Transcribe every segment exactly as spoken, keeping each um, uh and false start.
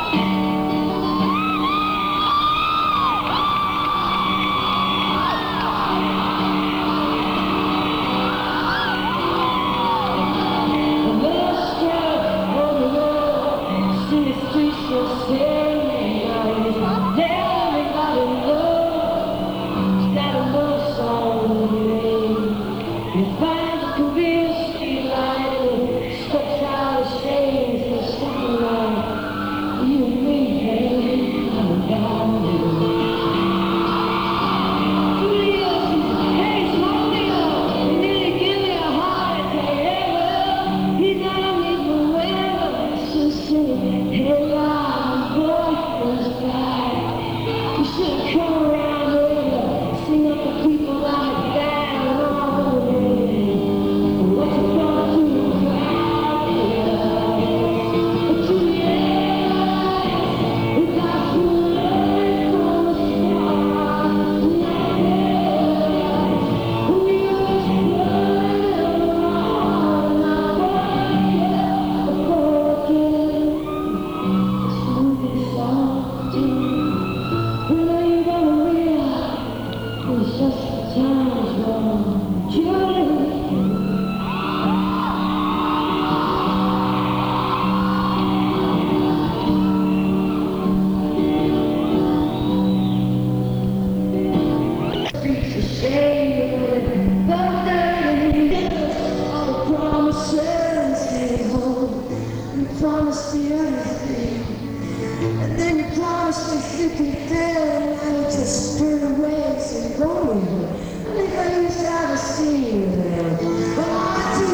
Promised me everything, and then you promised me thick and thin, and I would just turn away and say, go over. I think I used to have a scene with them. But I do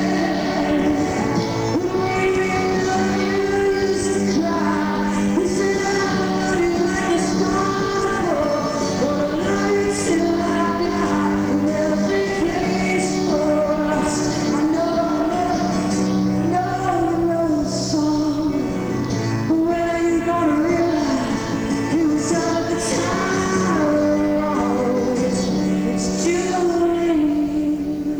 it. When we made love, you used to cry. We said, I love you like a star. Wanna love you till I die, and every place for us. I know, I know, you know the song. But when are you gonna realize it was all the time wrong? It's you and me.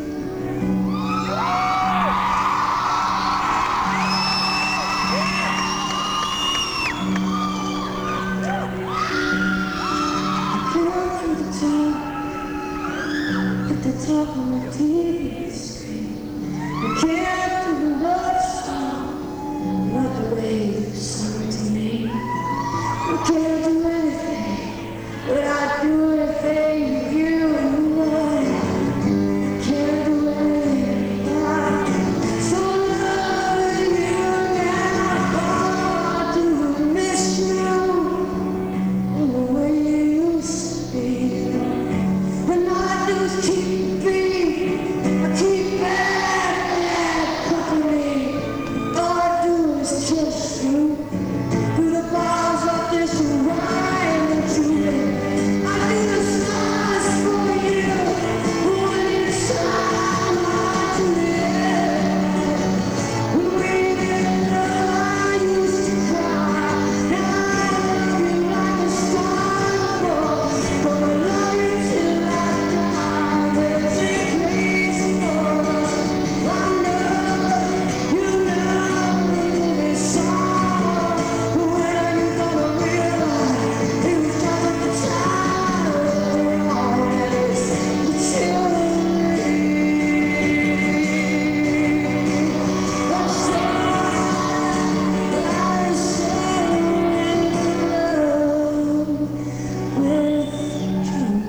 Through the top, at the top of my T V screen, I can't do the love song, not the way you sung to me. I can't do anything, but I do anything with you and me. I can't do anything, but I'm so loving you now. All I do is miss you in the way you used to be. And all I do is keep being, I keep bad company. All I do is kiss you through the bars of this wine that you made. I do the stars for you when it's time to end. When we get love, I used to cry. Now I love you like a star. Gonna love you till I die. There's a place for us. I know, you know this song. But when are you gonna realize it was just at the time wrong? And it's it's you and me. That's all I say in love with you.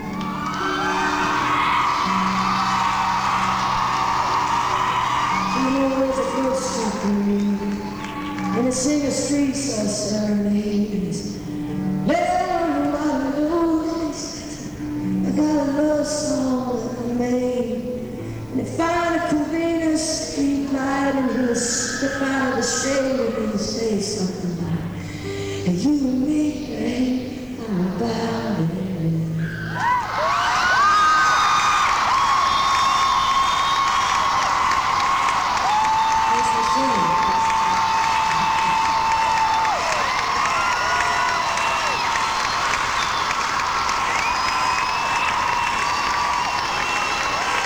You know there's a good stuff in me, and the singer streets are serenades. Let my lose. I got a love song that I made, and they find a convenient street light, and he'll step out of the shade and he'll say something like, hey, you and me.